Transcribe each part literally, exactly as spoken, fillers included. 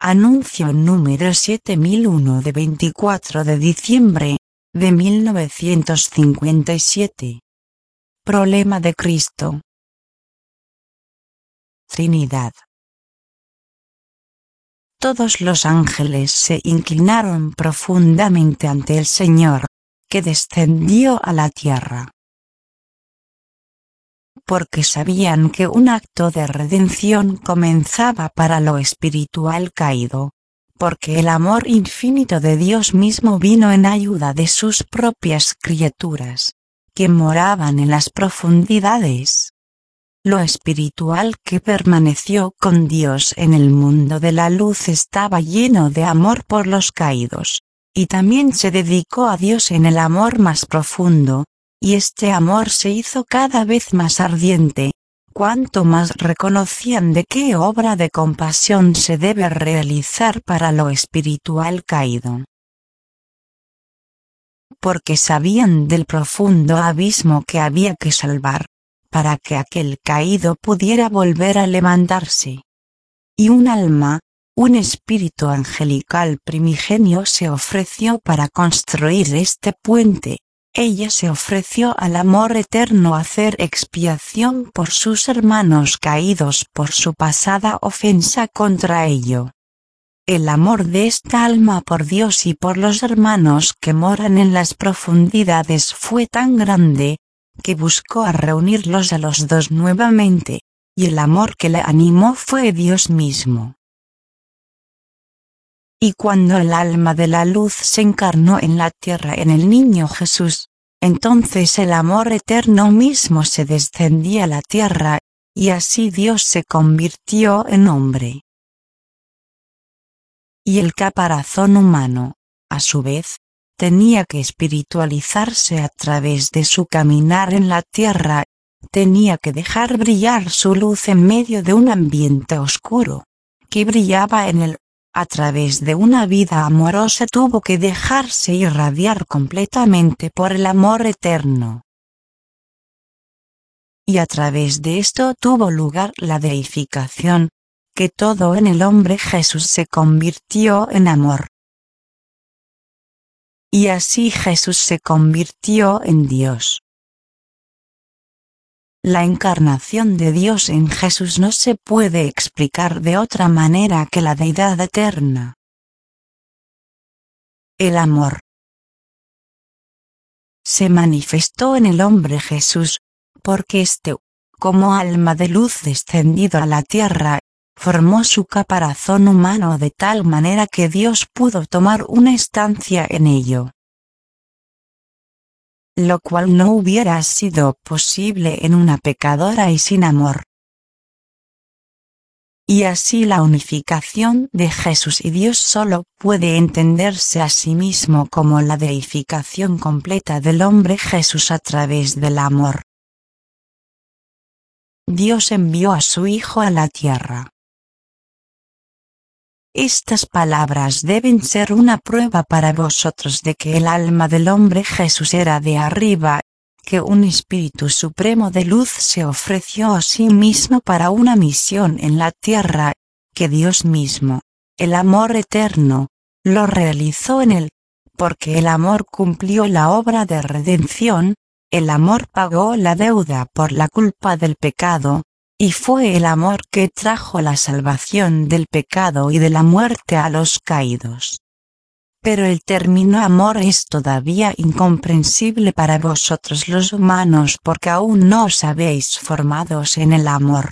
Anuncio número siete mil uno de veinticuatro de diciembre de mil novecientos cincuenta y siete. Problema de Cristo. Trinidad. Todos los ángeles se inclinaron profundamente ante el Señor, que descendió a la tierra. Porque sabían que un acto de redención comenzaba para lo espiritual caído, porque el amor infinito de Dios mismo vino en ayuda de sus propias criaturas, que moraban en las profundidades. Lo espiritual que permaneció con Dios en el mundo de la luz estaba lleno de amor por los caídos, y también se dedicó a Dios en el amor más profundo, y este amor se hizo cada vez más ardiente, cuanto más reconocían de qué obra de compasión se debe realizar para lo espiritual caído. Porque sabían del profundo abismo que había que salvar, para que aquel caído pudiera volver a levantarse. Y un alma, un espíritu angelical primigenio se ofreció para construir este puente. Ella se ofreció al amor eterno a hacer expiación por sus hermanos caídos por su pasada ofensa contra ello. El amor de esta alma por Dios y por los hermanos que moran en las profundidades fue tan grande, que buscó a reunirlos a los dos nuevamente, y el amor que le animó fue Dios mismo. Y cuando el alma de la luz se encarnó en la tierra en el niño Jesús, entonces el amor eterno mismo se descendía a la tierra, y así Dios se convirtió en hombre. Y el caparazón humano, a su vez, tenía que espiritualizarse a través de su caminar en la tierra, tenía que dejar brillar su luz en medio de un ambiente oscuro, que brillaba en él. A través de una vida amorosa tuvo que dejarse irradiar completamente por el amor eterno. Y a través de esto tuvo lugar la deificación, que todo en el hombre Jesús se convirtió en amor. Y así Jesús se convirtió en Dios. La encarnación de Dios en Jesús no se puede explicar de otra manera que la deidad eterna. El amor se manifestó en el hombre Jesús, porque éste, como alma de luz descendido a la tierra, formó su caparazón humano de tal manera que Dios pudo tomar una estancia en ello, lo cual no hubiera sido posible en una pecadora y sin amor. Y así la unificación de Jesús y Dios solo puede entenderse a sí mismo como la deificación completa del hombre Jesús a través del amor. Dios envió a su Hijo a la tierra. Estas palabras deben ser una prueba para vosotros de que el alma del hombre Jesús era de arriba, que un Espíritu Supremo de luz se ofreció a sí mismo para una misión en la tierra, que Dios mismo, el amor eterno, lo realizó en él, porque el amor cumplió la obra de redención, el amor pagó la deuda por la culpa del pecado, y fue el amor que trajo la salvación del pecado y de la muerte a los caídos. Pero el término amor es todavía incomprensible para vosotros los humanos porque aún no os habéis formados en el amor.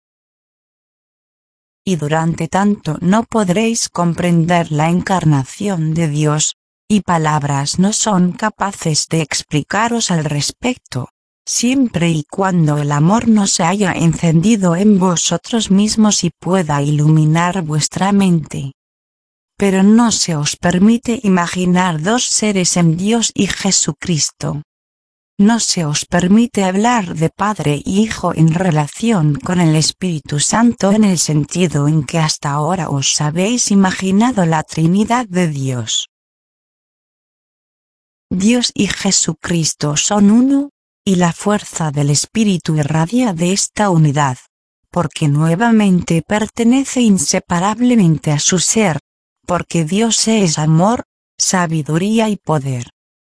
Y durante tanto no podréis comprender la encarnación de Dios, y palabras no son capaces de explicaros al respecto, siempre y cuando el amor no se haya encendido en vosotros mismos y pueda iluminar vuestra mente. Pero no se os permite imaginar dos seres en Dios y Jesucristo. No se os permite hablar de Padre y Hijo en relación con el Espíritu Santo en el sentido en que hasta ahora os habéis imaginado la Trinidad de Dios. Dios y Jesucristo son uno, y la fuerza del Espíritu irradia de esta unidad, porque nuevamente pertenece inseparablemente a su ser, porque Dios es amor, sabiduría y poder.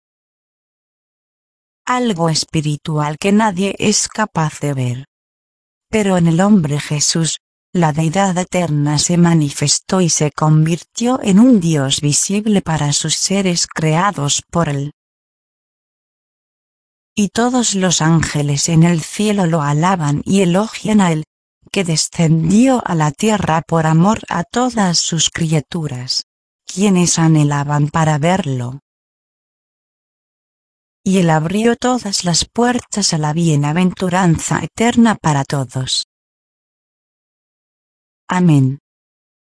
Algo espiritual que nadie es capaz de ver. Pero en el hombre Jesús, la deidad eterna se manifestó y se convirtió en un Dios visible para sus seres creados por él. Y todos los ángeles en el cielo lo alaban y elogian a él, que descendió a la tierra por amor a todas sus criaturas, quienes anhelaban para verlo. Y él abrió todas las puertas a la bienaventuranza eterna para todos. Amén.